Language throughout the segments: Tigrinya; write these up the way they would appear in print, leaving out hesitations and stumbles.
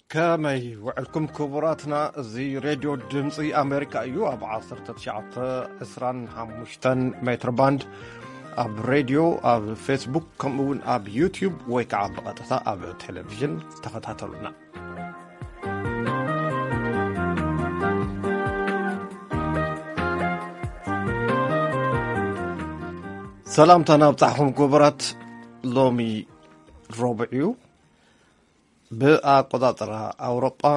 كما وعلكم كبراتنا زي راديو دمصي أمريكا أيو أب 1925 متر باند أب راديو أب فيسبوك كمون أب يوتيوب ويكع بقطة أب تلفزيون تخطاتلنا سلامتنا بتاعهم كبرات لومي ربعيو بأقدار أوروبا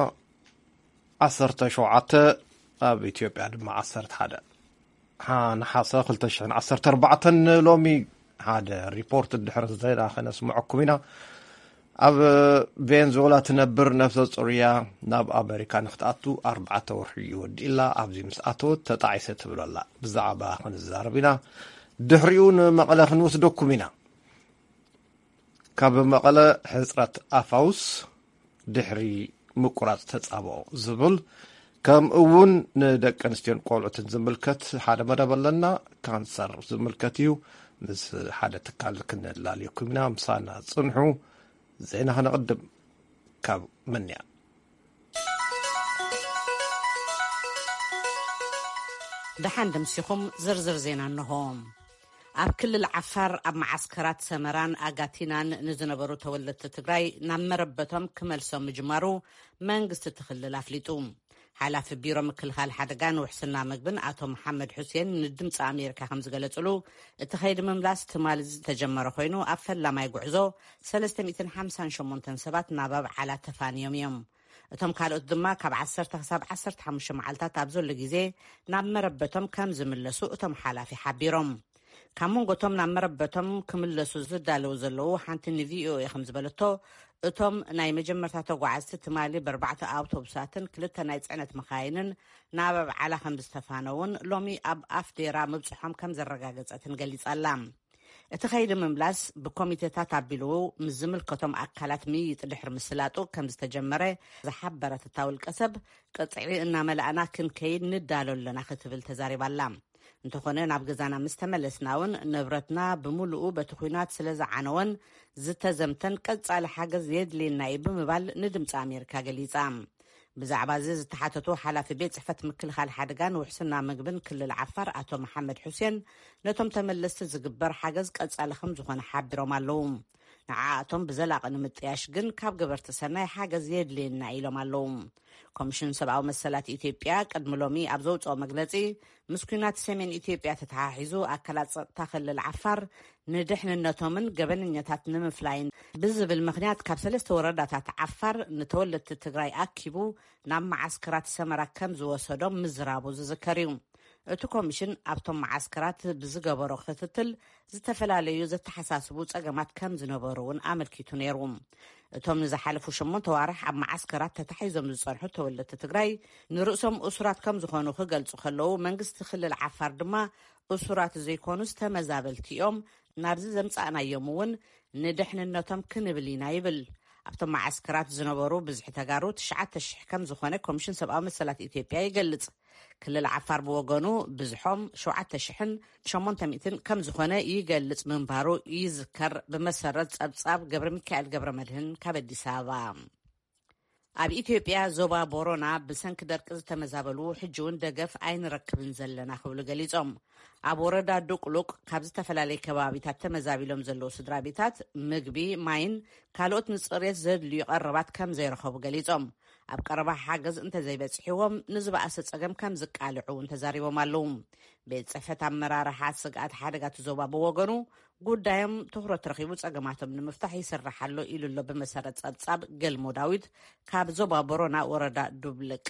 17 أب إثيوبيا دم 11 نحاسة 2014 لومي هذا ريبورت الدحر زي خلينا نسمعكم هنا أب فنزويلا تنبر نفس الصورية ناب أمريكا نختاتو 4 ورحيود إلا أبزي مسأتو تطعيسة تبلولا بزعبا خن الزاربنا دحريون مقالة خنوسدوكم هنا كاب مقالة حزرة أفاوس دحري مقرات تتصابو زبل كم أون ندك أنستيون قولة زملكت حدا مدبلنا كانسر زملكتيو مس حدا تكال كنا لاليكم هنا مسانا صنحو زينا هنقدم كاب منيا دحان دمسيخم زرزر زينا النهوم أب كل العفار أب معسكرات سمران أغاتينان نزنبرو تولدت تقراي نمربتهم كملسو مجمارو منغست تخلل أفليتوم حلاف بيرو مكلخال حدقان وحسنا مقبن آتو محمد حسين من الدمس أمريكا خمس قلتلو اتخيد مملاس تمالز تجمرو خوينو أفل لما يقعزو 358 سبات ناباب على تفانيوم يوم اتم كالوت دما كاب 10 حساب 15 معلتات أبزو لغيزي نمربتهم كم زملسو اتم حلافي حبيروم كمون قطم نمربتهم كملسو زدالو زلو حانت النفيو يخمز بلتو اتم ناي مجمرتاتو قعزت تمالي ب4 أوتوبساتن كلتا ناي تعنت مخاينن نابب على 5 تفانون لومي أب أفديرا مبصحهم كم زرقاقزاتن قليس ألام اتخيل مملاس بكوميتيتات عبيلو مزمل كتم أكالات ميت لحر مسلاتو كم زتجمره زحبرة التاول كسب قطعي إنا ملأنا كن كيد ندالو لنا ختبل تزاري باللام انتخونه ناب غزانا مستملسناون نبرتنا بملؤ بتخوينات سلازع عنوان زتزمتن قصال حاجز يدلينا بمبال ندمص أمريكا غليصام بزعبا زي زتحاتتو حلاف بيت صحفة مكلخال حدقان وحسنا مقبن كل العفار آتو محمد حسين نتم تملست زقبر حاجز قصال خمزخون حابرو مالوم نعاتهم بزلاق نمتياشقن كاب قبرت سناي حاجز يدلينا إلو مالوم كوميشن 7 مسلات إثيوبيا قد ملومي أبزوت أو مقلتي مسكينات سمين إثيوبيا تتحاحزو أكلات تاخل العفار ندحن النتومن قبل نيتات نمفلاين بزب المخنيات كابسلست وردات عفار نتولد تتقراي أكيبو نام معسكرات سمرا كمزو وصدوم مزرابو زذكريوم اتو كوميشن أبتم معسكرات بزقبرو ختتل زتفلاليو زتحساسبو تقامات كمز نبرون عمل كيتو نيروم اتوم نزحالفو شمون توارح أب معسكرات تتحيزم زصرحو تولد تتقراي نرؤسهم أسرات كمزو خانو خقلتو خلو منقست تخل العفار دما أسرات زيكونوس تمزابلتيوم نابز زمصانا يومون ندحن النتم كنبلينا يبل أبتم معسكرات زنبرو بزح تقارو 9,000 كم زخونه كوميشن 7 مسلات إثيوبيا يقلص كل العفار بوغانو بزحوم 7,800 كم زخونه يقلص منبارو يذكر بمسرت أبصاب قبر ميكائيل قبر مدهن كابدي سابا أب إثيوبيا زوبا بورونا بسنك دركز تمزابلو حجون دقف أين ركبن زلنا خبلو قليزهم أب وردا دوقلوق كابز تفلالي كبابيتات تمزابلهم زلو سدرابيتات مقبي ماين كالوت نصريت زد ليقربات كم زي رخبو قليزهم أب قربا حاجز انت زي بتسحيوهم نزبا أساس أقام كم زقالعو انت زاريبو مالوم بيت صفت عمرار حاد سقات حادقات زوبا بوغانو قدام تخرج ترخيبو أقاماتهم نمفتح يسرحلو إلو اللو بمسارة أتصاب قلمو داويد كاب زوبا بورونا وردا دوبلك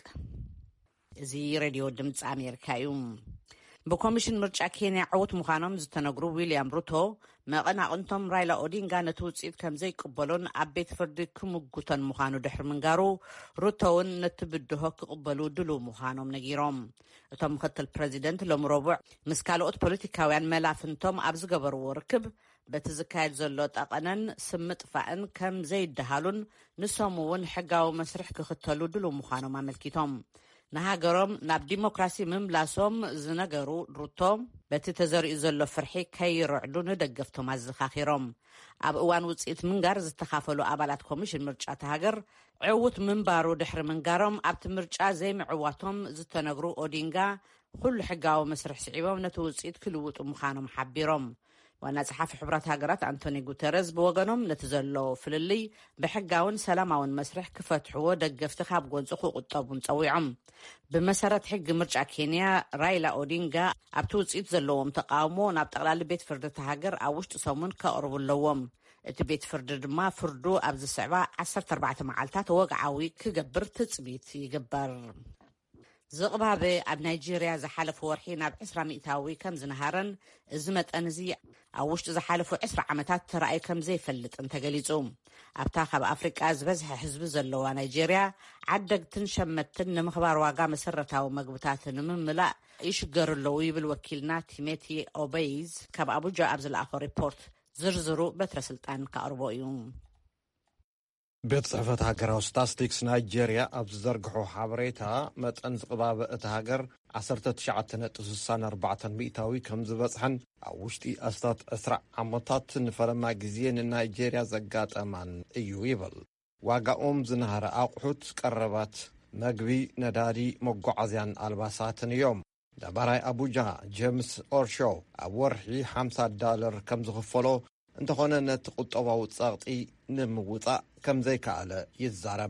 زي راديو دمص أمريكا يوم بكوميشن مرجع كينيا عوت مخانم زتنقرو ويليام روتو ما قنا أنتم رايلا أودينغا نتوصيد كم زي قبلون عبيت فرد كمجوتن مخانو دحر منقارو روتون نتبدوه قبلو دلو مخانم نجيرهم تم خط البريزيدنت لمربع مسكالوت بوليتيكاويان ملافنتم أبز قبر وركب بتزكايد زلوت أقنن سمت فأن كم زي الدهالون نسمون حقاو مسرح كختلو دلو مخانم عملكيتهم ንሃገሮም ናብ ዲሞክራሲ ምምላሶም ዝነገሩ ሩቶ በቲ ተዘሪኡ ዘሎ ፍርሒ ከይርዕዱ ንደገፍቶም ኣዘኻኺሮም ኣብ እዋን ውፅኢት ምንጋር ዝተኻፈሉ ኣባላት ኮሚሽን ምርጫ ተሃገር ዕውት ምንባሩ ድሕሪ ምንጋሮም ኣብቲ ምርጫ ዘይምዕዋቶም ዝተነግሩ ኦዲንጋ ኩሉ ሕጋዊ መስርሕ ስዒቦም ነቲ ውፅኢት ክልውጡ ምዃኖም ሓቢሮም ዋና ጸሓፊ ሕብራት ሃገራት አንቶኒ ጉተረስ ብወገኖም ነቲ ዘሎ ፍልልይ ብሕጋውን ሰላማውን መስርሕ ክፈትሕዎ ደገፍቲ ካብ ጎንፂ ክቁጠቡን ፀዊዖም ብመሰረት ሕጊ ምርጫ ኬንያ ራይላ ኦዲንጋ ኣብቲ ውፅኢት ዘለዎም ተቃውሞ ናብ ጠቅላሊ ቤት ፍርዲ ተሃገር ኣብ ውሽጢ ሰሙን ከቕርቡ ኣለዎም እቲ ቤት ፍርዲ ድማ ፍርዱ ኣብ ዝስዕባ 14 መዓልታት ወግዓዊ ክገብር ትፅቢት ይግበር ዝቕባበ ኣብ ናይጄርያ ዝሓለፈ ወርሒ ናብ 20 ሚእታዊ ከም ዝነሃረን እዚ መጠን እዚ ኣብ ውሽጢ ዝሓለፉ 20 ዓመታት ተራእዩ ከም ዘይፈልጥን ተገሊጹ ኣብታ ካብ ኣፍሪቃ ዝበዝሐ ህዝቢ ዘለዋ ናይጄርያ ዓደግትን ሸመትን ንምኽባር ዋጋ መሰረታዊ መግብታትን ንምምላእ ይሽገሩ ኣለዉ ይብል ወኪልና ቲሜቲ ኦበይዝ ካብ ኣቡጃ ኣብ ዝለኣኾ ሪፖርት ዝርዝሩ በትረ ስልጣን ከቕርቦ እዩ ቤት ጽሕፈት ሃገራዊ ስታትስቲክስ ናይጄርያ ኣብ ዝዘርግሖ ሓበሬታ መጠን ዝቕባበ እቲ ሃገር 19.64 ሚእታዊ ከም ዝበፅሐን ኣብ ውሽጢ ኣስታት 20 ዓመታት ንፈለማ ግዜ ንናይጄርያ ዘጋጠማን እዩ ይብል ዋጋኦም ዝነሃረ ኣቑሑት ቀረባት መግቢ ነዳዲ መጓዓዝያን ኣልባሳትን እዮም ነባራይ ኣቡጃ ጄምስ ኦርሾ ኣብ ወርሒ $50 ከም ዝኽፈሎ እንተኾነ ነቲ ቁጠባዊ ጸቕጢ ንምውፃእ ከም ዘይከኣለ ይዛረብ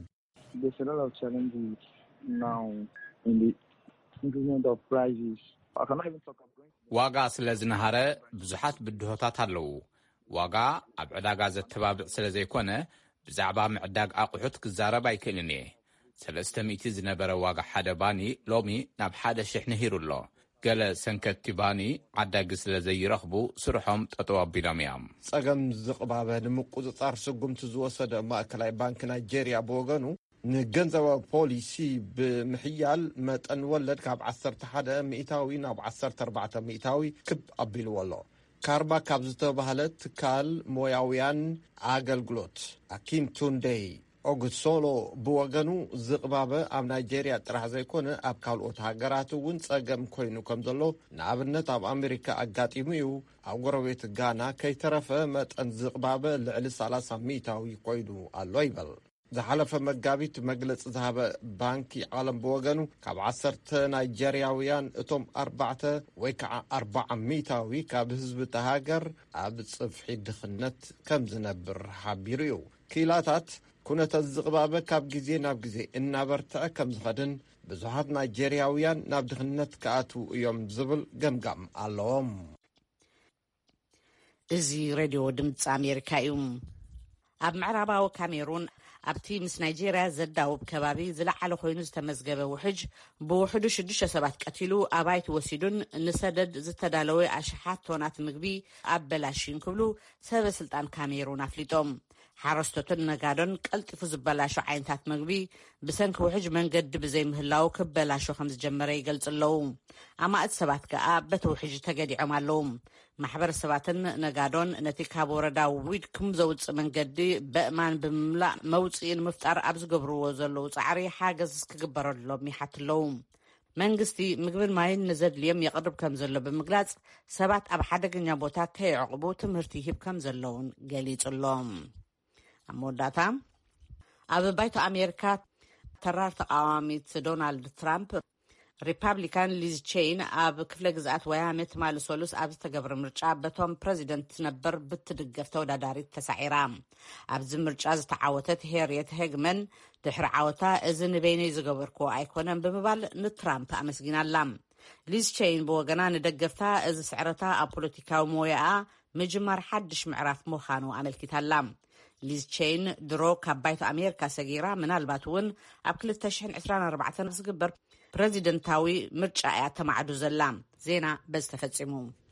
ዋጋ ስለ ዝነሃረ ብዙሓት ብድሆታት ኣለዉ ዋጋ ኣብ ዕዳጋ ዘተባብዕ ስለ ዘይኮነ ብዛዕባ ምዕዳግ ኣቑሑት ክዛረብ ኣይክእልን እየ 300 ዝነበረ ዋጋ ሓደ ባኒ ሎሚ ናብ 1,000 ነሂሩ ኣሎ ገለ ሰንከቲ ባኒ ዓዳጊ ስለ ዘይረኽቡ ስርሖም ጠጠው ኣቢሎም እዮም ጸገም ዝቕባበ ንምቁፅጻር ስጉምቲ ዝወሰደ ማእከላይ ባንኪ ናይጄርያ ብወገኑ ንገንዘብ ፖሊሲ ብምሕያል መጠን ወለድ ካብ 11 ሚእታዊ ናብ 14 ሚእታዊ ክብ ኣቢልዎ ኣሎ ካርባ ካብ ዝተባህለ ትካል ሞያውያን ኣገልግሎት ኣኪንቱንደይ ኦግሶሎ ብወገኑ ዝቕባበ ኣብ ናይጄርያ ጥራሕ ዘይኮነ ኣብ ካልኦት ሃገራት እውን ጸገም ኮይኑ ከም ዘሎ ንኣብነት ኣብ ኣሜሪካ ኣጋጢሙ እዩ ኣብ ጎረቤት ጋና ከይተረፈ መጠን ዝቕባበ ልዕሊ 30 ሚእታዊ ኮይኑ ኣሎ ይበል ዝሓለፈ መጋቢት መግለፂ ዝሃበ ባንኪ ዓለም ብወገኑ ካብ 10 ናይጄርያውያን እቶም 4 ወይ ከዓ 40 ሚእታዊ ካብ ህዝቢ ተሃገር ኣብ ጽፍሒ ድኽነት ከም ዝነብር ሓቢሩ እዩ ክኢላታት ኩነታት ዝቕባበ ካብ ግዜ ናብ ግዜ እናበርትዐ ከም ዝኸድን ብዙሓት ናይጄርያውያን ናብ ድኽነት ከኣትው እዮም ዝብል ገምጋም ኣለዎም እዚ ሬድዮ ድምፂ ኣሜሪካ እዩ ኣብ ምዕራባዊ ካሜሩን ኣብቲ ምስ ናይጄርያ ዘዳውብ ከባቢ ዝለዓለ ኮይኑ ዝተመዝገበ ውሕጅ ብውሕዱ 6 ሰባት ቀቲሉ ኣባይቲ ወሲዱን ንሰደድ ዝተዳለወ ኣሽሓት ቶናት ምግቢ ኣበላሽን ክብሉ ሰበስልጣን ካሜሩን ኣፍሊጦም ሓረስቶትን ነጋዶን ቀልጢፉ ዝበላሹ ዓይነታት ምግቢ ብሰንኪ ውሕጅ መንገዲ ብዘይምህላው ክበላሹ ከም ዝጀመረ ይገልጽ ኣለዉ ኣማእት ሰባት ከዓ በቲ ውሕጅ ተገዲዖም ኣለዉ ማሕበረሰባትን ነጋዶን ነቲ ካብ ወረዳ ዊድኩም ዘውፅእ መንገዲ በእማን ብምምላእ መውፅኢን ምፍጣር ኣብ ዝገብርዎ ዘለዉ ፃዕሪ ሓገዝ ክግበረሎም ይሓት ኣለዉ መንግስቲ ምግብን ማይን ንዘድልዮም የቕርብ ከም ዘሎ ብምግላጽ ሰባት ኣብ ሓደገኛ ቦታ ከይዕቕቡ ትምህርቲ ይህብ ከም ዘለውን ገሊጹሎም ኣብ መወዳእታ ኣብ ባይቶ ኣሜሪካ ተራር ተቃዋሚት ዶናልድ ትራምፕ ሪፐብሊካን ሊዝ ቼይን ኣብ ክፍለ ግዝኣት ወያነ ትማሊ ሰሉስ ኣብ ዝተገብረ ምርጫ በቶም ፕሬዚደንት ነበር ብትድገፍ ተወዳዳሪት ተሳዒራ ኣብዚ ምርጫ ዝተዓወተት ሄርየት ሄግመን ድሕሪ ዓወታ እዚ ንበይነይ ዝገበርክዎ ኣይኮነን ብምባል ንትራምፕ ኣመስጊናላ ሊዝ ቼይን ብወገና ንደገፍታ እዚ ስዕረታ ኣብ ፖለቲካዊ ሞያኣ ምጅማር ሓድሽ ምዕራፍ ምዃኑ ኣመልኪታላ ሊዝ ቼይን ድሮ ካብ ባይቶ ኣሜሪካ ሰጊራ ምናልባት እውን ኣብ 2024 ዝግበር ፕሬዚደንታዊ ምርጫ እያ ተማዕዱ ዘላ ዜና በዚ ተፈጺሙ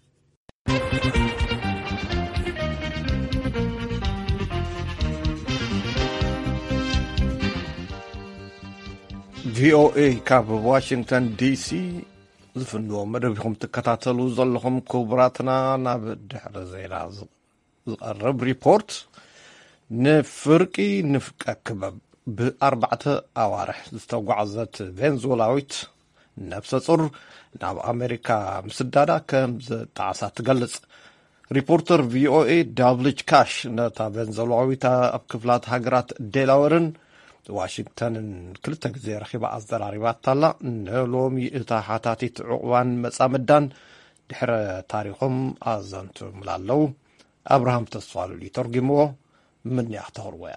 ቪኦኤ ካብ ዋሽንግተን ዲሲ ዝፍንዎ መደብኹም ትከታተሉ ዘለኹም ክቡራትና ናብ ድሕሪ ዜና ዝቐርብ ሪፖርት ንፍርቂ ንፍቀ ክበብ ب4 ኣዋርሕ ዝተጓዓዘት ቬንዙዌላዊት ነፍሰ ጹር ናብ ኣሜሪካ ምስዳዳ ከም ዝተዓሳ ትገልጽ። ሪፖርተር ቪኦኤ ዳብልጅ ካሽ ነታ ቬንዙዌላዊት ኣብ ክፍላት ሃገራት ዴላወርን ዋሽንግተንን 2 ግዜ ረኺባ ኣዘራሪባታላ። ንሎሚ እታ ሓታቲት ዕቑባን መጻምዳን ድሕረ ታሪኾም ኣዘንትምሉ ኣለዉ። ኣብርሃም ተስፋሉሉ ተርጊምዎ ምን ያኽተኽርወያ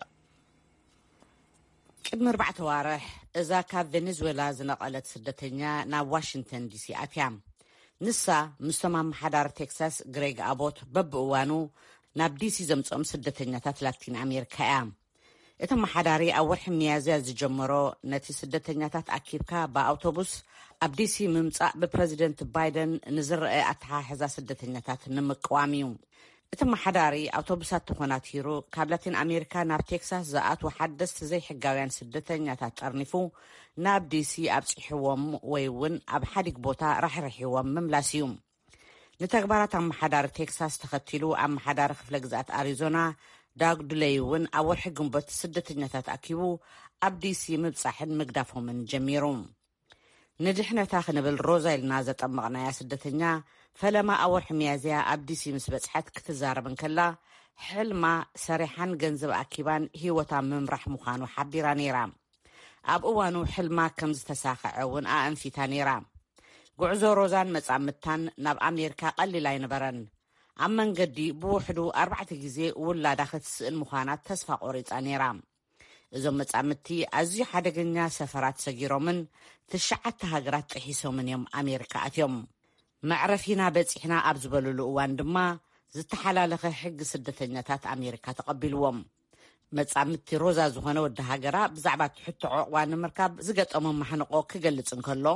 ቅድሚ 4 ዋርሕ እዛ ካብ ቬኔዙዌላ ዝነቐለት ስደተኛ ናብ ዋሽንግተን ዲሲ ኣትያ ንሳ ምስቶም ኣመሓዳሪ ቴክሳስ ግሬግ ኣቦት በብእዋኑ ናብ ዲሲ ዘምፅኦም ስደተኛታት ላቲን ኣሜሪካ እያ። እቲ ኣመሓዳሪ ኣብ ወርሒ ሚያዝያ ዝጀመሮ ነቲ ስደተኛታት ኣኪብካ ብኣውቶቡስ ኣብ ዲሲ ምምፃእ ብፕረዚደንት ባይደን ንዝረአ ኣተሓሕዛ ስደተኛታት ንምቅዋም እዩ። እቲ ኣመሓዳሪ ኣውቶቡሳት ተኾናቲሩ ካብ ላቲን ኣሜሪካ ናብ ቴክሳስ ዝኣትዉ ሓደስቲ ዘይሕጋውያን ስደተኛታት ጠርኒፉ ናብ ዲሲ ኣብፂሕዎም ወይ እውን ኣብ ሓዲግ ቦታ ራሕርሒዎም ምምላስ እዩ። ንተግባራት ኣመሓዳሪ ቴክሳስ ተኸቲሉ ኣመሓዳሪ ክፍለ ግዝኣት ኣሪዞና ዳግ ዱሌይ እውን ኣብ ወርሒ ግንቦት ስደተኛታት ኣኪቡ ኣብ ዲሲ ምብፃሕን ምግዳፎምን ጀሚሩ። ንድሕነታ ክንብል ሮዛ ኢልና ዘጠመቕናያ ስደተኛ ፈለማ ኣብ ወርሒ ሚያዝያ ኣብ ዲሲ ምስ በፅሐት ክትዛረብ እንከላ ሕልማ ሰሪሓን ገንዘብ ኣኪባን ሂወታ ምምራሕ ምዃኑ ሓቢራ ነይራ። ኣብ እዋኑ ሕልማ ከም ዝተሳኽዐ እውን ኣንፊታ ነይራ። ጉዕዞ ሮዛን መጻምታን ናብ ኣሜሪካ ቀሊል ኣይነበረን። ኣብ መንገዲ ብውሕዱ 4 ግዜ ውላዳ ክትስእን ምዃናት ተስፋ ቆሪፃ ነይራ። እዞም መጻምቲ ኣዝዩ ሓደገኛ ሰፈራት ሰጊሮምን 9 ሃገራት ጥሒሶምን እዮም ኣሜሪካ ኣትዮም። መዕረፊና በፂሕና ኣብ ዝበልሉ እዋን ድማ ዝተሓላለኸ ሕጊ ስደተኛታት ኣሜሪካ ተቐቢልዎም። መጻምቲ ሮዛ ዝኾነ ወዲ ሃገራ ብዛዕባ ትሕቶ ዕቑባ ንምርካብ ዝገጠሞም ማሕንቆ ክገልጽ እንከሎ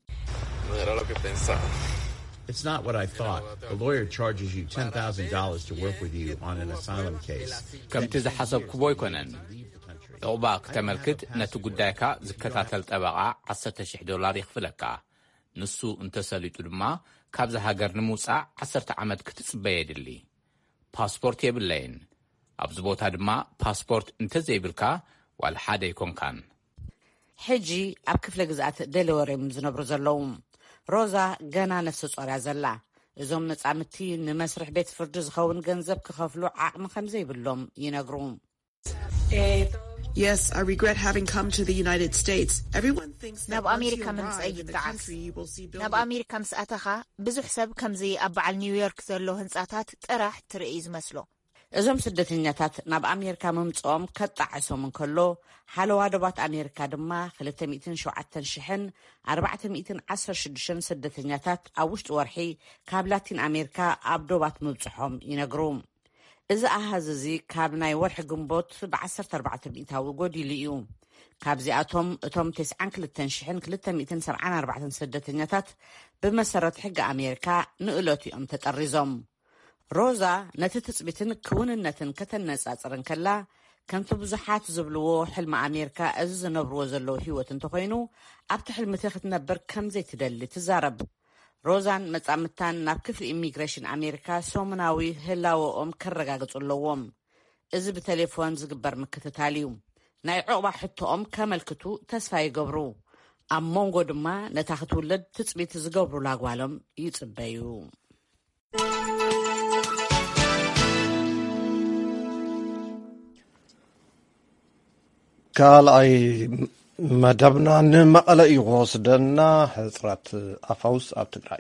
It's not what I thought. The lawyer charges you $10,000 to work with you on an asylum case. ከምቲ ዝሓሰብክቦ ይኮነን። ዕቑባ ክተመልክት ነቲ ጉዳይካ ዝከታተል ጠበቓ $10,000 ይኽፍለካ። ንሱ እንተሰሊጡ ድማ ካብዚ ሃገር ንምውፃእ 10 ዓመት ክትጽበየ የድሊ። ፓስፖርት የብለይን። ኣብዚ ቦታ ድማ ፓስፖርት እንተዘይብልካ ዋላ ሓደ ይኮንካን። ሕጂ ኣብ ክፍለ ግዝኣት ዴላዌር ዝነብሩ ዘለዉ ሮዛ ገና ነፍሲ ጾርያ ዘላ። እዞም መጻምቲ ንመስርሕ ቤት ፍርዲ ዝኸውን ገንዘብ ክኸፍሉ ዓቕሚ ከም ዘይብሎም ይነግሩ። Yes, I regret having come to the United States. Everyone thinks that ናብ ኣሜሪካ ምንጽይ ይጥዓስ። ናብ ኣሜሪካ ምስኣተኻ ብዙሕ ሰብ ከምዚ ኣብ በዓል ኒውዮርክ ዘሎ ህንጻታት ጥራሕ ትርኢ ዝመስሎ። እዞም ስደተኛታት ናብ ኣሜሪካ ምምጽኦም ከጣዓሶም እንከሎ ሓለዋ ዶባት ኣሜሪካ ድማ 207,416 ስደተኛታት ኣብ ውሽጢ ወርሒ ካብ ላቲን ኣሜሪካ ኣብ ዶባት ምብጽሖም ይነግሩ። እዚ ኣሃዝ እዚ ካብ ናይ ወርሒ ግንቦት ብ14% ጎዲሉ እዩ። ካብዚኣቶም እቶም 92,274 ስደተኛታት ብመሰረት ሕጊ ኣሜሪካ ንእለትኦም ተጠሪዞም። ሮዛ ነቲ ትጽቢትን ክውንነትን ከተነጻጽርን ከላ ከምቲ ብዙሓት ዝብልዎ ሕልሚ ኣሜሪካ እዚ ዝነብርዎ ዘለዉ ህይወት እንተኮይኑ ኣብቲ ሕልምቲ ክትነብር ከምዘይ ትደሊ ትዛረብ። ሮዛን መጻምታን ናብ ክፍሊ ኢሚግሬሽን ኣሜሪካ ሶሙናዊ ህላወኦም ከረጋግጹ ኣለዎም። እዚ ብቴሌፎን ዝግበር ምክትታል እዩ። ናይ ዕቑባ ሕቶኦም ከመልክቱ ተስፋ ይገብሩ። ኣብ መንጎ ድማ ነታ ክትውለድ ትጽቢት ዝገብሩ ላጓሎም ይጽበዩ። ካልኣይ መደብና ንመቐለ እዩ ወስደና ሕፅረት ኣፋውስ ኣብ ትግራይ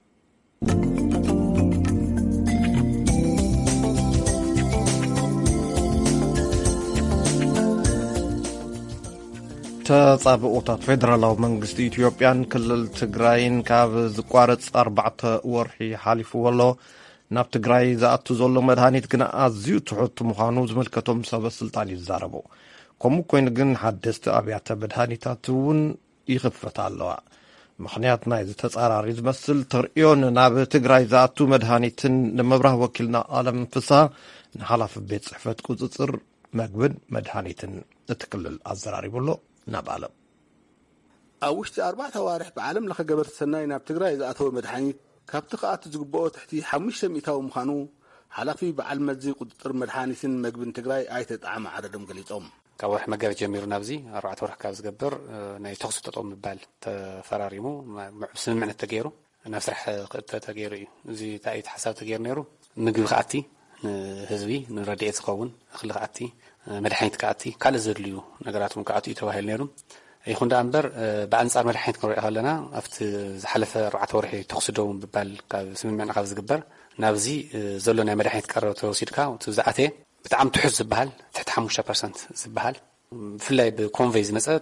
ተጻብኦታት ፌደራላዊ መንግስቲ ኢትዮጵያን ክልል ትግራይን ካብ ዝቋረጽ 4 ወርሒ ሓሊፉ ኣሎ። ናብ ትግራይ ዝኣቱ ዘሎ መድሃኒት ግን ኣዝዩ ትሑት ምዃኑ ዝምልከቶም ሰበስልጣን ይዛረቡ። ከምኡ ኮይኑ ግን ሓደስቲ ኣብያተ መድሃኒታት እውን ይኽፈታ ኣለዋ። ምክንያት ናይ ዝተጻራሪ ዝመስል ተርእዮን ናብ ትግራይ ዝኣቱ መድሃኒትን ንምብራህ ወኪልና ኣለም ፍስሓ ንሓላፊ ቤት ጽሕፈት ቁፅፅር መግብን መድሃኒትን እትክልል ኣዘራሪቡሎ ናብ ኣለም ኣብ ውሽጢ 4 ኣዋርሕ ብዓለም ለኸ ገበርቲ ሰናይ ናብ ትግራይ ዝኣተወ መድሃኒት ካብቲ ከኣቱ ዝግብኦ ትሕቲ 500 ምዃኑ ሓላፊ በዓል መዚ ቁጥጥር መድሃኒትን መግብን ትግራይ ኣይተ ጣዕሚ ዓደዶም ገሊፆም። ካብ ወርሒ መጋቢት ጀሚሩ ናብዚ 4 ወርሒ ካብ ዝገብር ናይ ተኽሱ ጠጠው ምባል ተፈራሪሙ ስምምዕነት ተገይሩ ናብ ስራሕ ተገይሩ እዩ እዚ ታይት ሓሳብ ተገይሩ ነይሩ ምግቢ ከኣቲ ንህዝቢ ንረድኤት ዝኸውን እኽሊ ከኣቲ መድሓኒት ከኣቲ ካልእ ዘድልዩ ነገራት እውን ከኣቲ ተባሂሉ ነይሩ ይኹን ዳ እምበር ብኣንጻር መድሓኒት ክንሪኦ ከለና ኣብቲ ዝሓለፈ 4 ወርሒ ተኽሱ ደው ምባል ካብ ስምምዕነት ካብ ዝግበር ናብዚ ዘሎ ናይ መድሓኒት ቀረብ ተወሲድካ ዝኣተ ብጣዕሚ ትሑዝ ዝበሃል ትሕቲ 5% ዝበሃል ብፍላይ ብኮንቬይ ዝመፀት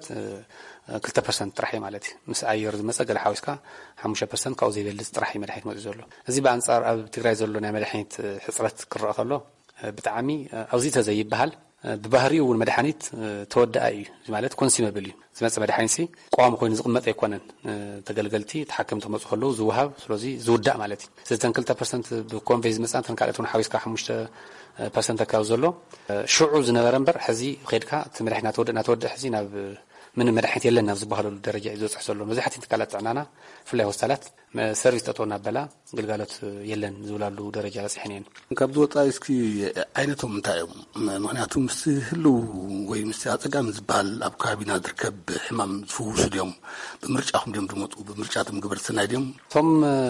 2% ጥራሕ ማለት እዩ ምስ ኣየር ዝመፀ ገለ ሓዊስካ 5% ካብኡ ዘይበልፅ ጥራሕ መድሓኒት መፅኡ ዘሎ እዚ ብኣንጻር ኣብ ትግራይ ዘሎ ናይ መድሓኒት ሕፅረት ክረአ ከሎ ብጣዕሚ ኣብዚ ተዘይበሃል ብባህሪኡ እውን መድሓኒት ተወዳእ እዩ ማለት ኮንሱመብል እዩ ዝመፀ መድሓኒት ቋሚ ኮይኑ ዝቕመጥ ኣይኮነን ተገልገልቲ ተሓከምቲ መፁ ከለዉ ዝውሃብ ስለዚ ዝውዳእ ማለት እዩ ስለዚ 2% ብኮንቬይ ዝመፀን ተን ካልኦት እውን ሓዊስካ 5% ኣካብ ዘሎ ሽዑ ዝነበረ እምበር ሕዚ ከይድካ እቲ መድሓኒት ናተወድእ ሕዚ ናብ ምን መድሓኒት የለን ናብ ዝበሃለሉ ደረጃ እዩ ዝበፅሕ ዘሎ መብዛሕትኡ ትካላት ጥዕናና ፍላይ ሆስፒታላት ሰርቪስ ጠጠው ናበላ ግልጋሎት የለን ዝብላሉ ደረጃ በፂሐን እየን ካብዚ ወፃኢ እስኪ ዓይነቶም እንታይ እዮም ምክንያቱ ምስ ህልው ወይ ምስ ኣፀጋሚ ዝበሃል ኣብ ከባቢና ዝርከብ ሕማም ዝፍውሱ ድዮም ብምርጫኹም ድዮም ዝመፁ ብምርጫቶም ግብረ ሰናይ ድዮም እቶም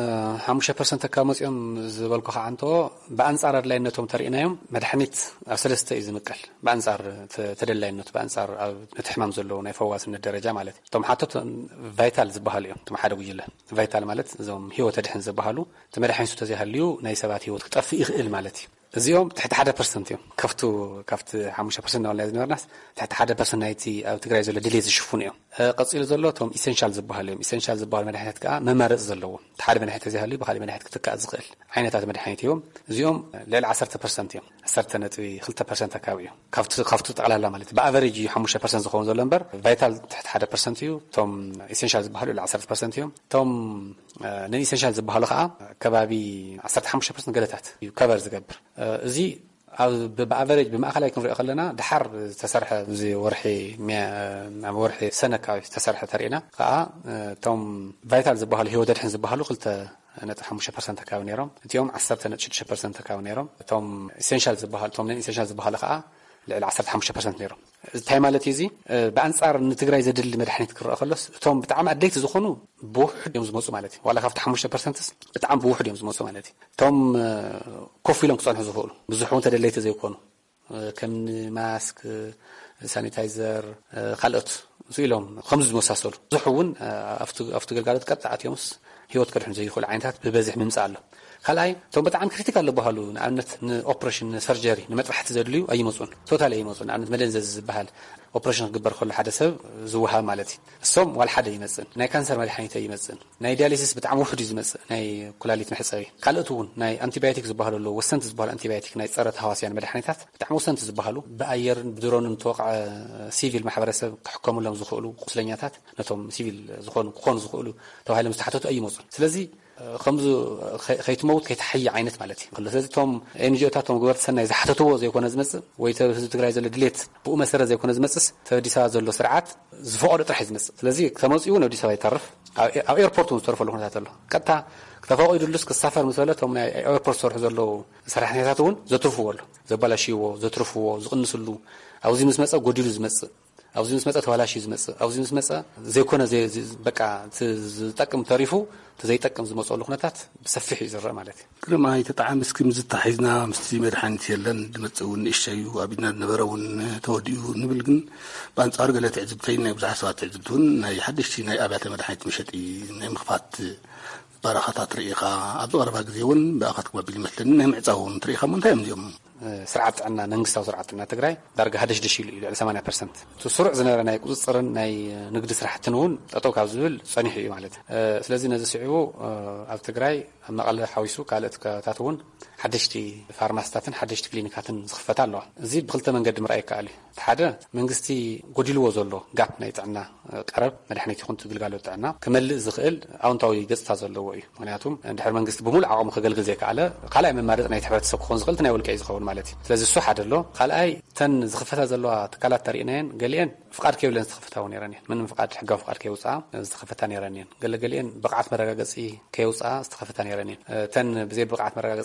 5% ካብ መፅኦም ዝበልኩ ከዓ እንቶ ብኣንጻር ኣድላይነቶም ተሪእናዮም መድሓኒት ኣብ 3 እዩ ዝምቀል ብኣንጻር ተደላይነት ብኣንጻር ኣብ ነቲ ሕማም ዘለዎ ናይ ፈዋስነት ደረጃ ማለት እዩ እቶም ሓቶት ቫይታል ዝበሃሉ እዮም እቶም ሓደ ጉጅለ ቫይታል ማለት እዞም ህይወት ኣድሕን ዝበሃሉ ተመድሓኒቱ ተዘይሃልዩ ናይ ሰባት ህይወት ክጠፍእ ይኽእል ማለት እዩ እዚኦም ትሕቲ 1% እዮም ካብቲ 5% ናብላይ ዝነበርናስ ትሕቲ 1% ናይቲ ኣብ ትግራይ ዘሎ ድሌት ዝሽፉን እዮም ቀፂሉ ዘሎ እቶም ኢሴንሻል ዝበሃሉ እዮም ኢሴንሻል ዝበሃሉ መድሓኒታት ከዓ መማረፂ ዘለዎም እቲ ሓደ መድሓኒት ተዘይሃልዩ ብካሊእ መድሓኒት ክትካእ ዝኽእል ዓይነታት መድሓኒት እዮም እዚኦም ልዕሊ 10% እዮም 10.2% ኣካባቢ እዮም ካብቲ ጠቕላላ ማለት ብኣቨሬጅ 5% ዝኸውን ዘሎ እምበር ቫይታል ትሕቲ 1% እዩ እቶም ኢሴንሻል ዝበሃሉ ልዕሊ 10% እዮም እቶም ነን ኢሴንሻል ዝበሃሉ ከዓ ከባቢ 15% ገለታት እዩ ከቨር ዝገብር እዚ ብኣቨሬጅ ብማእኸላይ ክንሪኦ ከለና ድሓር ዝተሰርሐ እዚ ወርሒ ሰነ ኣካባቢ ዝተሰርሐ ተሪእና ከዓ እቶም ቫይታል ዝበሃሉ ህይወት ኣድሕን ዝበሃሉ 2.5% ኣካባቢ ነይሮም እቲኦም 10.6% ኣካባቢ ነይሮም እቶም ኢሴንሻል ዝበሃሉ እቶም ነን ኢሴንሻል ዝበሃሉ ከዓ ልዕሊ 15% ነይሮም እንታይ ማለት እዩ እዚ ብኣንጻር ንትግራይ ዘድሊ መድሓኒት ክረአ ከሎስ እቶም ብጣዕሚ ኣደይቲ ዝኾኑ ብውሕድ እዮም ዝመፁ ማለት እዩ ዋላ ካብቲ 5% ብጣዕሚ ብውሕድ እዮም ዝመፁ ማለት እዩ እቶም ኮፍ ኢሎም ክፀንሑ ዝኽእሉ ብዙሕ እውን ተደለይቲ ዘይኮኑ ከም ማስክ ሳኒታይዘር ካልኦት እሱ ኢሎም ከምዚ ዝመሳሰሉ ብዙሕ እውን ኣብቲ ግልጋሎት ቀጥዓትዮምስ ህይወት ከድሕኑ ዘይኽእሉ ዓይነታት ብበዝሒ ምምፃእ ኣሎ ካልኣይ እቶም ብጣዕሚ ክሪቲካል ዝበሃሉ ንኣብነት ንኦፕሬሽን ሰርጀሪ ንመጥባሕቲ ዘድልዩ ኣይመፁን ቶታሊ ኣይመፁን ንኣብነት መደንዘዝ ዝበሃል ኦፕሬሽን ክግበር ከሎ ሓደ ሰብ ዝውሃብ ማለት እዩ እሶም ዋላ ሓደ ይመፅን ናይ ካንሰር መድሓኒት ይመፅን ናይ ዲያሊሲስ ብጣዕሚ ውሕድ እዩ ዝመፅእ ናይ ኩላሊት መሕፀቢ ካልኦት እውን ናይ አንቲባዮቲክ ዝበሃሉ ኣለዉ ወሰንቲ ዝበሃሉ አንቲባዮቲክ ናይ ፀረ ተሃዋስያን መድሓኒታት ብጣዕሚ ወሰንቲ ዝበሃሉ ብኣየርን ብድሮንን ተወቅዐ ሲቪል ማሕበረሰብ ክሕከሙሎም ዝኽእሉ ቁስለኛታት ነቶም ሲቪል ክኾኑ ዝኽእሉ ተባሂሎም ዝተሓተቱ ኣይመፁን ስለዚ ከምዚ ከይትመውት ከይተሓይ ዓይነት ማለት እዩ ስለዚ እቶም ኤንጂኦታቶም ግበርቲ ሰናይ ዝሓተትዎ ዘይኮነ ዝመፅእ ወይ ህዝቢ ትግራይ ዘሎ ድሌት ብኡ መሰረት ዘይኮነ ዝመፅስ ኣዲስ ኣበባ ዘሎ ስርዓት ዝፈቐዶ ጥራሕ ዝመፅእ ስለዚ ተመፅኡ ኣዲስ ኣበባ ይተርፍ ኣብ ኤርፖርት እውን ዝተረፈሉ ኩነታት ኣሎ ቀጥታ ተፈቒዱሉስ ክሳፈር ምስ በለ እቶም ናይ ኤርፖርት ዝሰርሑ ዘለዉ ሰራሕተኛታት እውን ዘትርፍዎ ኣሎ ዘበላሽይዎ ዘትርፍዎ ዝቕንስሉ ኣብዚ ምስ መፀ ጎዲሉ ዝመፅእ ኣብዚ ምስ መፀ ተበላሽዩ ዝመፅእ ኣብዚ ምስ መፀ ዘይኮነ በቃ ዝጠቅም ተሪፉ ዘይጠቅም ዝመፀሉ ኩነታት ብሰፊሕ እዩ ዝረአ ማለት እዩ ቅድማይ ተጣዕሚ እስኪ ምዝተሓሒዝና ምስቲ መድሓኒት የለን ድመፅእ እውን ንእሽተዩ ኣብና ዝነበረ እውን ተወዲኡ ንብል ግን ብኣንጻሩ ገለ ትዕዝብተይ ናይ ብዙሓት ሰባት ትዕዝብቲ እውን ናይ ሓደሽቲ ናይ ኣብያተ መድሓኒት መሸጢ ናይ ምኽፋት ባራኻታት ርኢኻ ኣብ ዝቐረባ ግዜ እውን ብኣኻት ክባቢል ይመስለኒ ናይ ምዕፃው እውን ትርኢኻ እንታይ እዮም እዚኦም ስርዓት ጥዕና መንግስታዊ ስርዓት ጥዕና ትግራይ ዳርጋ ሓደሽ ኢሉ እዩ ልዕሊ 80% እቲ ስሩዕ ዝነበረ ናይ ቁፅፅርን ናይ ንግዲ ስራሕትን እውን ጠጠው ካብ ዝብል ፀኒሑ እዩ ማለት እዩ ስለዚ ነዚ ስዒቡ ኣብ ትግራይ ኣብ መቐለ ሓዊሱ ካልኦት ከባቢታት እውን ሓደሽቲ ፋርማሲታትን ሓደሽቲ ክሊኒካትን ዝኽፈታ ኣለዋ እዚ ብክልተ መንገዲ ምርኣይ ይከኣል እዩ እቲ ሓደ መንግስቲ ጎዲልዎ ዘሎ ጋፕ ናይ ጥዕና ቀረብ መድሓኒት ይኹን ግልጋሎት ጥዕና ክመልእ ዝኽእል ኣውንታዊ ገፅታ ዘለዎ እዩ ምክንያቱም እንድሕር መንግስቲ ብሙሉእ ዓቕሙ ከገልግል ዘይከኣለ ካልኣይ መማረፂ ናይ ሕብረተሰብ ክኾን ዝኽእል ናይ ውልቀ እዩ ዝኸውን ማለት እዩ ስለዚ እሱ ሓደ ኣሎ ካልኣይ ተን ዝኽፈታ ዘለዋ ትካላት ተሪእናየን ገሊአን ፍቃድ ከይብለን ዝተኸፈታ እውን ነይረን እየን ምንም ፍቃድ ሕጋዊ ፍቃድ ከይውፅኣ ዝተኸፈታ ነይረን እየን ገሊአን ብቕዓት መረጋገፂ ከይውፅኣ ዝተኸፈታ ነይረን እየን ተን ብዘይ ብቕዓት መረጋገፂ ኣውፅአን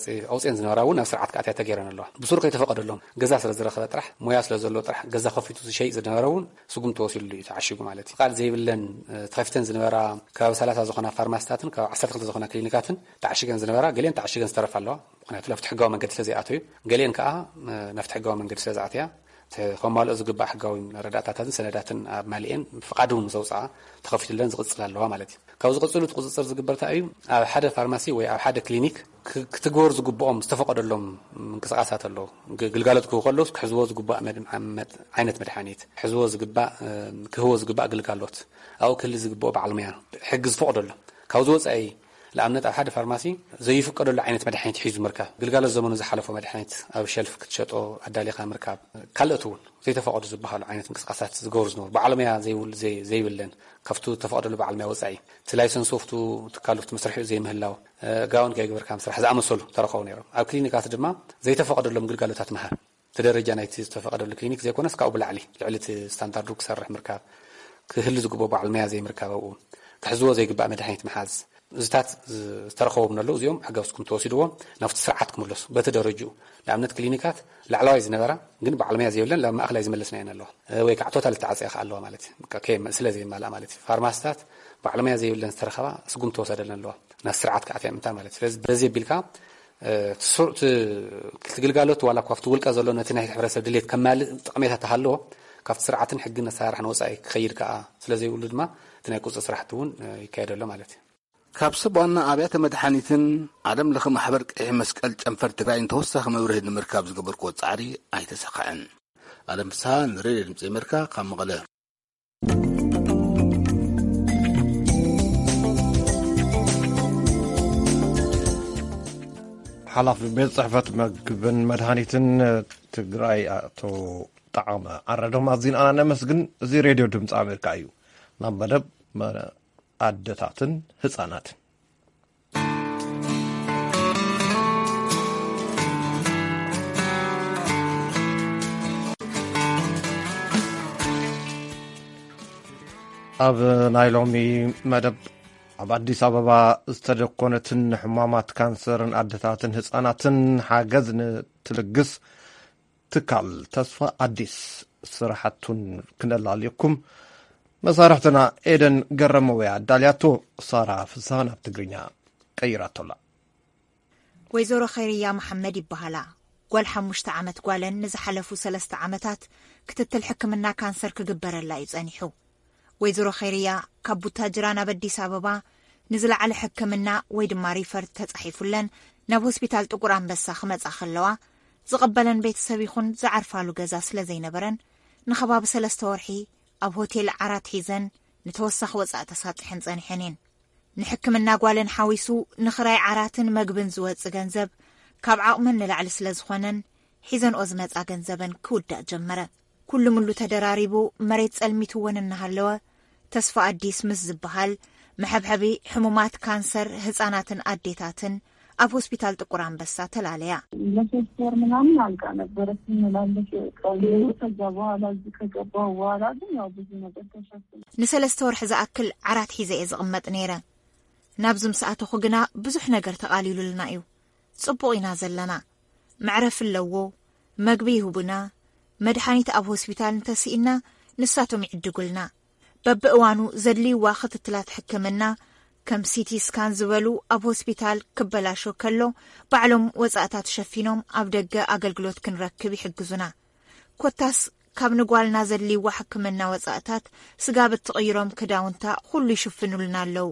ከመፅን ዝነበራውን ናብ ስርዓት ከኣትያ ተገይረን ኣለዋ ብሱሩ ከይተፈቀደሎም ገዛ ስለ ዝረኸበ ጥራሕ ሞያ ስለ ዘሎ ጥራሕ ገዛ ከፊቱ ዝሸይጥ ዝነበረውን ስጉም ተወሲሉ እዩ ተዓሽጉ ማለት እዩ ቃል ዘይብለን ተኸፊተን ዝነበራ ካብ 30 ዝኾና ፋርማሲታትን ካብ 12 ዝኾና ክሊኒካትን ተዓሽገን ዝነበራ ገሌን ተዓሽገን ዝተረፍ ኣለዋ ምክንያቱ ለፍቲ ሕጋዊ መንገዲ ስለ ዘይኣተዩ ገሌን ከዓ ናፍቲ ሕጋዊ መንገዲ ስለ ዝኣትያ ከማልኦ ዝግባእ ሕጋዊ ረዳእታትን ሰነዳትን ኣብ ማልኤን ፍቃዱን ዘውፅኣ ተኸፊትለን ዝቕፅል ኣለዋ ማለት እዩ ካብ ዝቕፅሉ ትቁፅፅር ዝግበርታ እዩ ኣብ ሓደ ፋርማሲ ወይ ኣብ ሓደ ክሊኒክ ክትግበሩ ዝግብኦም ዝተፈቀደሎም ምንቅስቃሳት ኣለዉ ግልጋሎት ክህቡ ከለዉ ክሕዝዎ ዝግባእ ዓይነት መድሓኒት ሕዝዎ ዝግባእ ክህቦ ዝግባእ ግልጋሎት ኣብኡ ክህሊ ዝግብኦ በዓል ሞያ ሕጊ ዝፈቅደሎም ካብ ዝወፃኢ ለኣብነት ኣብ ሓደ ፋርማሲ ዘይፍቀደሉ ዓይነት መድሓኒት ሒዙ ምርካብ ግልጋሎት ዘመኑ ዝሓለፈ መድሓኒት ኣብ ሸልፍ ክትሸጦ ኣዳሊኻ ምርካብ ካልኦት እውን ዘይተፈቀዱ ዝበሃሉ ዓይነት ምንቅስቃሳት ዝገብሩ ዝነበሩ በዓል ሞያ ዘይብለን ካብቱ ተፈቀደሉ በዓል ሞያ ወፃኢ እቲ ላይሰንስ ወፍቱ ትካልፍቲ መስርሒኡ ዘይምህላው ጋውን ከይግበርካ ምስራሕ ዝኣመሰሉ ተረኸቡ ነይሮም ኣብ ክሊኒካት ድማ ዘይተፈቀደሎም ግልጋሎታት ምሃብ ተደረጃ ናይቲ ዝተፈቀደሉ ክሊኒክ ዘይኮነስ ካብኡ ብላዕሊ ልዕሊ እቲ ስታንዳርዱ ክሰርሕ ምርካብ ክህሊ ዝግብኦ በዓል ሞያ ዘይምርካብ ኣብኡ ክሕዝዎ ዘይግባእ መድሓኒት መሓዝ ዝታት ዝተረኸቦም ኣለዉ እዚኦም ሓጋውስኩም ተወሲድዎም ናብቲ ስርዓት ክምለሱ በቲ ደረጅኡ ንኣብነት ክሊኒካት ላዕለዋይ ዝነበራ ግን በዓል ሞያ ዘይብለን ናብ ማእኸላይ ዝመለስና ኢና ኣለዋ ወይ ከዓ ቶታል ተዓፅያ ኣለዋ ማለት እዩ ስለ ዘይማልኣ ማለት እዩ ፋርማሲታት በዓል ሞያ ዘይብለን ዝተረኸባ ስጉም ተወሰደለን ኣለዋ ናብ ስርዓት ከኣትያ ምንታ ማለት ስለዚ በዚ ኣቢልካ ትግልጋሎት ዋላ ካብቲ ውልቀ ዘሎ ነቲ ናይ ሕብረተሰብ ድሌት ከማልእ ጥቕሜታት ሃለዎ ካብቲ ስርዓትን ሕግን ኣሰራርሓን ወፃኢ ክኸይድ ከዓ ስለዘይብሉ ድማ እቲ ናይ ቁፅር ስራሕቲ እውን ይካየደሎ ማለት እዩ ካብ ሰብ ዋና ኣብያተ መድሓኒትን ዓለም ለኸ ማሕበር ቀይሕ መስቀል ጨንፈር ትግራይን ተወሳኺ መብርሂ ንምርካብ ዝገበርክዎ ፃዕሪ ኣይተሳካዐን ኣለም ፍስሓ ንሬድዮ ድምፂ ኣሜሪካ ካብ መቐለ ሓላፊ ቤት ፅሕፈት ምግብን መድሃኒትን ትግራይ ኣቶ ጣዕመ ዓረዶም ኣዝን ኣና ነመስግን እዚ ሬድዮ ድምፂ ኣሜሪካ እዩ ናብ መደብ ኣደታትን ህፃናትን ኣብ ናይ ሎሚ መደብ ኣብ ኣዲስ ኣበባ ዝተደኮነትን ሕማማት ካንሰርን ኣደታትን ህፃናትን ሓገዝ ንትልግስ ትካል ተስፋ ኣዲስ ስራሕቱን ክነላልየኩም መሳርሕትና ኤደን ገረመወያ ዳልያቶ ሳራ ፍስሓ ናብ ትግርኛ ቀይራቶላ ወይዘሮ ኸይርያ መሐመድ ይበሃላ ጓል 5 ዓመት ጓለን ንዝሓለፉ 3 ዓመታት ክትትል ሕክምና ካንሰር ክግበረላ እዩ ጸኒሑ ወይዘሮ ኸይርያ ካብ ቡታጅራ ናብ ኣዲስ ኣበባ ንዝለዓለ ሕክምና ወይ ድማ ሪፈር ተጻሒፉለን ናብ ሆስፒታል ጥቁር ኣንበሳ ክመጻ ከለዋ ዝቐበለን ቤተሰብ ይኹን ዝዓርፋሉ ገዛ ስለ ዘይነበረን ንኸባቢ 3 ወርሒ ኣብ ሆቴል ዓራት ሒዘን ንተወሳኺ ወጻእ ተሳጥሐን ጸኒሐን እየን ንሕክምና ጓለን ሓዊሱ ንኽራይ ዓራትን መግብን ዝወፅእ ገንዘብ ካብ ዓቕመን ንላዕሊ ስለ ዝኾነን ሒዘንኦ ዝመጻ ገንዘበን ክውዳእ ጀመረ ኩሉ ሙሉ ተደራሪቡ መሬት ጸልሚትወን እናሃለወ ተስፋ ኣዲስ ምስ ዝበሃል መሐብሐቢ ሕሙማት ካንሰር ህፃናትን ኣዴታትን ኣብ ሆስፒታል ጥቁር አንበሳ ተላለያ ለሶስተር ምናምን አልጋ ነበር ስንላለሽ ቀሌው ተዛባላ ከገባው በኋላ ግን ያው ብዙ ነገር ተሸፈነ ንሰለስተ ወርሕ ዝኣክል ዓራት ሒዘ ዝቕመጥ ነይረ ናብዝም ሰዓቱ ግና ብዙሕ ነገር ተቃሊሉልና እዩ ጽቡቕ ኢና ዘለና መዕረፍ ኣለዎ መግቢ ይሁብና መድሓኒት ኣብ ሆስፒታል እንተሲእና ንሳቶም ይዕድጉልና በብእዋኑ ዘድልይዋ ክትትላት ሕክምና ከም ሲቲ ስካን ዝበሉ ኣብ ሆስፒታል ክበላሾ ከሎ ባዕሎም ወጻእታት ሸፊኖም ኣብ ደገ አገልግሎት ክንረክብ ይሕግዙና ኮታስ ካብ ንጓልና ዘድልይዋ ሕክምና ወጻእታት ስጋበት ተቐይሮም ክዳውንታ ሁሉ ይሽፍኑልና ኣለው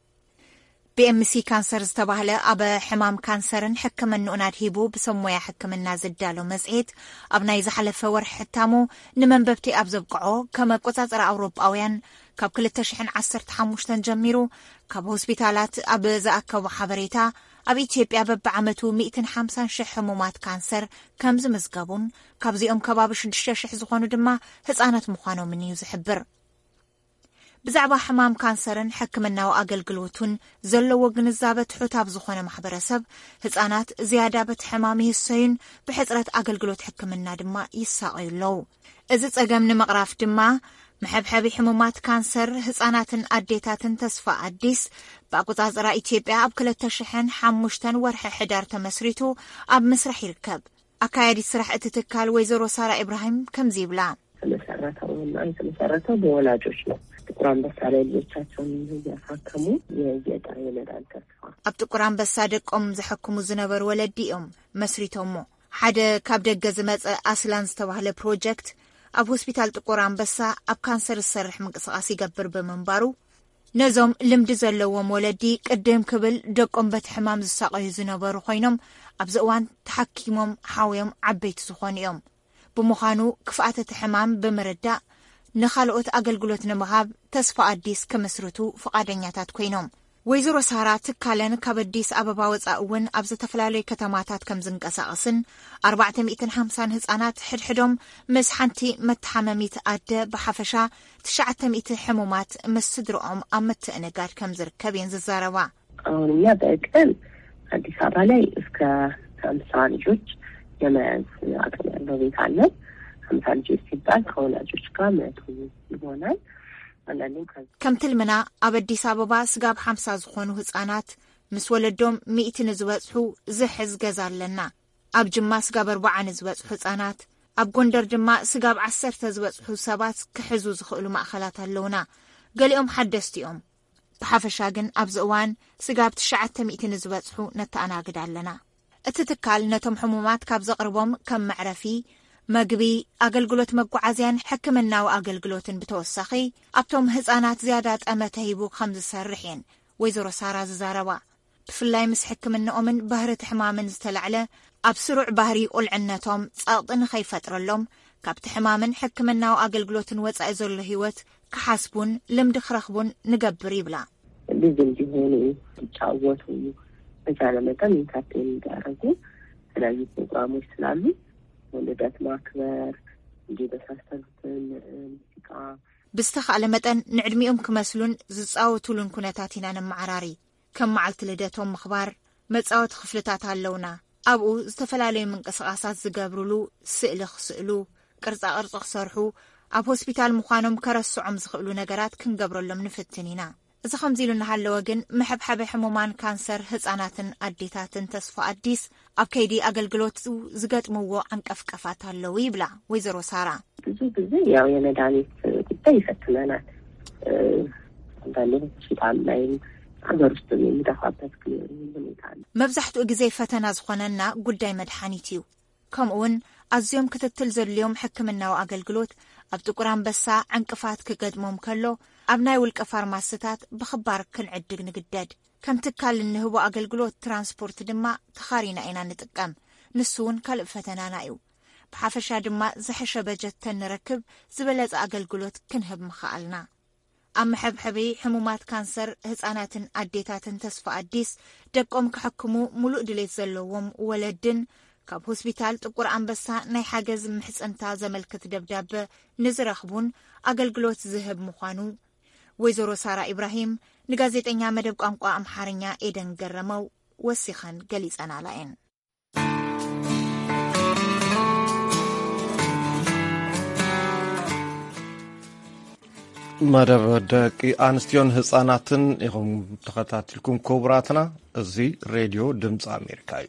BMC ካንሰር ዝተባህለ ኣብ ሕማም ካንሰርን ሕክምናኡ ናድሂቡ ብሰሞያ ሕክምና ዝዳሎ መጽሔት ኣብ ናይ ዝሓለፈ ወርሒ ሕታሙ ንመንበብቲ ኣብ ዘብቅዖ ከም ኣቆጻጽራ ኣውሮጳውያን ካብ 2015 ጀሚሩ ካብ ሆስፒታላት ኣብ ዝኣከቡ ሓበሬታ ኣብ ኢትዮጵያ በብዓመቱ 150,000 ሕሙማት ካንሰር ከም ዝምዝገቡን ካብዚኦም ከባቢ 6,000 ዝኾኑ ድማ ህፃናት ምዃኖም እዩ ዝሕብር ብዛዕባ ሕማም ካንሰርን ሕክምናዊ ኣገልግሎቱን ዘለዎ ግንዛበ ትሑት ዝኾነ ማሕበረሰብ ህፃናት ዝያዳ በት ሕማም ይህሰዩን ብሕፅረት ኣገልግሎት ሕክምና ድማ ይሳቀዩለው እዚ ጸገም ንምቕራፍ ድማ محبحبي حمومات كانسر ህጻናትን አዴታትን ተስፋ አዲስ በአቆጣጸራ ኢትዮጵያ ኣብ 2005 ወርሒ ሕዳር ተመስሪቱ ኣብ መስርሕ ይርከብ አካያዲ ስራሕ እትትካል ወይዘሮ ሳራ ኢብራሂም ከምዚ ይብላ የተመሰረተው በወላጆች ነው ጥቁር አንበሳ ላይ ልጆቻቸውን ያሳከሙ የየዳይ የመዳን ተስፋ ኣብ ጥቁር አንበሳ ደቆም ዝሕክሙ ዝነበሩ ወለዲኦም መስሪቶሞ ሓደ ካብ ደገ ዝመጸ ኣስላን ዝተባህለ ፕሮጀክት ኣብ ሆስፒታል ጥቁር አንበሳ ኣብ ካንሰር ዝሰርሕ ምንቅስቃስ ይገብር በመንባሩ ነዞም ልምዲ ዘለዎም ወለዲ ቅድም ክብል ደቆም በት ሕማም ዝሳቀዩ ዝነበሩ ኮይኖም ኣብ ዘዋን ተሐኪሞም ሓውዮም ዓበይቲ ዝኾኑ እዮም ብምዃኑ ክፍኣተት ሕማም ብምርዳእ ንኻልኦት አገልግሎት ንምሃብ ተስፋ አዲስ ከመስርቱ ፈቃደኛታት ኮይኖም ወይዘሮ ሳራ ትካለን ካብ አዲስ አበባ ወጻእውን ኣብ ዝተፈላለዩ ከተማታት ከም ዝንቀሳቀስን 450 ህጻናት ሕድሕዶም ምስ ሓንቲ መተሓመሚት ኣደ ብሓፈሻ 900 ሕሙማት ምስ ስድሮኦም ኣብ ምትእንጋድ ከም ዝርከብ ዝዛረባ አሁንኛ በእቅድ አዲስ አበባ ላይ እስከ 50 ልጆች የመያዝ አቅም ያለው ቤት አለ 50 ልጆች ሲባል ከወላጆች ጋር መቶ ይሆናል ከም ትልምና ኣብ አዲስ አበባ ስጋብ 50 ዝኾኑ ህጻናት ምስ ወለዶም 100 ንዝበጽሑ ዝሕዝ ገዛ ኣለና ኣብ ጅማ ስጋብ 40 ንዝበጽሑ ህጻናት ኣብ ጎንደር ድማ ስጋብ 10 ዝበጽሑ ሰባት ክሕዙ ዝኽእሉ ማእኸላት ኣለውና ገሊኦም ሓደስቲኦም ብሓፈሻ ግን ኣብ ዘዋን ስጋብ 900 ንዝበጽሑ ነተኣናግድ ኣለና እቲ ትካል ነቶም ሕሙማት ካብ ዘቅርቦም ከም መዕረፊ መግቢ አገልግሎት መጓዓዝያን ሕክምናዊ አገልግሎትን ብተወሳኺ ኣብቶም ህፃናት ዝያዳ ጠመተ ሂቡ ከም ዝሰርሕን ወይዘሮ ሳራ ዝዛረባ ብፍላይ ምስ ሕክምናኦምን ባህሪ ሕማምን ዝተላዕለ ኣብ ስሩዕ ባህሪ ቁልዕነቶም ጸቕጥን ከይፈጥረሎም ካብቲ ሕማምን ሕክምናዊ አገልግሎትን ወጻኢ ዘሎ ህይወት ክሓስቡን ልምዲ ክረኽቡን ንገብር ይብላ ልጅም ዲሆኑ ይጫወቱ በዛለ መጠን ኢንተርቴን ያደረጉ የተለያዩ ፕሮግራሞች ስላሉ ወለደት ማክበር እንዲበሳስተን ሙዚቃ ብዝተኻለ መጠን ንዕድሚኦም ክመስሉን ዝጻወቱሉን ኩነታት ኢና ነማዓራሪ ከም መዓልቲ ልደቶም ምኽባር መጻወት ክፍልታት ኣለውና ኣብኡ ዝተፈላለዩ ምንቅስቃሳት ዝገብሩሉ ስእሊ ክስእሉ ቅርጻ ቅርጽ ክሰርሑ ኣብ ሆስፒታል ምዃኖም ከረስዖም ዝኽእሉ ነገራት ክንገብረሎም ንፍትን ኢና እዚ ከምዚ ኢሉ እናሃለወ ግን ምሕብሓበ ሕሙማን ካንሰር ህጻናትን አዴታትን ተስፋ አዲስ ኣብ ከይዲ አገልግሎት ዝገጥምዎ አንቀፍቀፋት አለው ይብላ ወይዘሮ ሳራ ብዙ ጊዜ ያው የመድኃኒት ጉዳይ ይፈትነናል አንዳንድ ሆስፒታል ላይ ሀገር ውስጥ የሚደፋበት ሁኔታ አለ መብዛሕትኡ ጊዜ ፈተና ዝኾነና ጉዳይ መድኃኒት እዩ ከምኡውን ኣዝዮም ክትትል ዘድልዮም ሕክምናዊ አገልግሎት ኣብ ጥቁር አንበሳ ዕንቅፋት ክገጥሞም ከሎ ኣብ ናይ ውልቀ ፋርማሲታት ብኽባር ክንዕድግ ንግደድ ከም ትካል ንህቦ አገልግሎት ትራንስፖርት ድማ ተኻሪና ኢና ንጥቀም ንሱውን ካልእ ፈተናና እዩ ብሓፈሻ ድማ ዝሕሸ በጀት ተንረክብ ዝበለጸ አገልግሎት ክንህብ ምኽኣልና ኣብ መሕብሕቢ ሕሙማት ካንሰር ህጻናትን አዴታትን ተስፋ አዲስ ደቆም ክሕክሙ ሙሉእ ድሌት ዘለዎም ወለድን ካብ ሆስፒታል ጥቁር አንበሳ ናይ ሓገዝ ምሕጽንታ ዘመልክት ደብዳቤ ንዝረኽቡን አገልግሎት ዝህብ ምዃኑ ወይዘሮ ሳራ ኢብራሂም ንጋዜጠኛ መደብ ቋንቋ አምሓርኛ ኤደን ገረመው ወሲኸን ገሊጸናላ እየን መደብ ደቂ አንስትዮን ህጻናትን ኢኹም ተኸታትልኩም ክቡራትና እዚ ሬድዮ ድምፂ አሜሪካ እዩ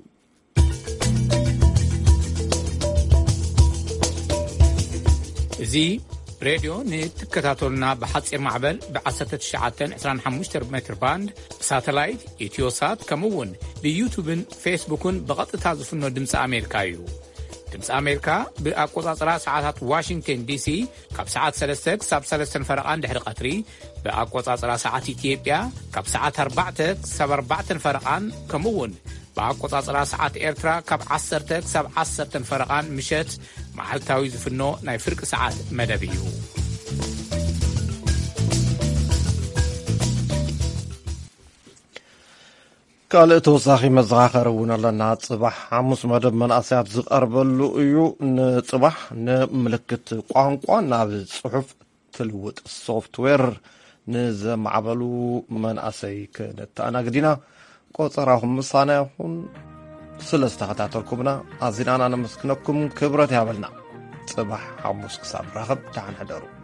እዚ ሬድዮ ንትከታተሉና ብሓፂር ማዕበል ብ1925 ሜትር ባንድ ሳተላይት ኢትዮሳት ከምውን ብዩቱብን ፌስቡክን ብቐጥታ ዝፍኖ ድምፂ አሜሪካ እዩ ድምፂ አሜሪካ ብኣቆጻጽራ ሰዓታት ዋሽንግተን ዲሲ ካብ ሰዓት 3 ክሳብ 3 ፈረቓን ድሕሪ ቀትሪ ብኣቆጻጽራ ሰዓት ኢትዮጵያ ካብ ሰዓት 4 ክሳብ 4 ፈረቓን ከምውን በአቆጻጽራ ሰዓት ኤርትራ ካብ 10 ክሳብ 10 ፈረቓን ምሸት መዓልታዊ ዝፍኖ ናይ ፍርቂ ሰዓት መደብ እዩ ካልእ ተወሳኺ መዘኻኸሪ እውን ኣለና ጽባሕ 5 መደብ መንእሰያት ዝቐርበሉ እዩ ንጽባሕ ንምልክት ቋንቋ ናብ ጽሑፍ ትልውጥ ሶፍትዌር ንዘማዕበሉ መንእሰይ ክነተኣናግዲና ቆፀራኹም ምሳና ይኹን ስለ ዝተኸታተልኩምና ኣዚናና ነመስክነኩም ክብረት ያበልና ጽባሕ 5 ክሳብ ረኸብ ደህና ሕደሩ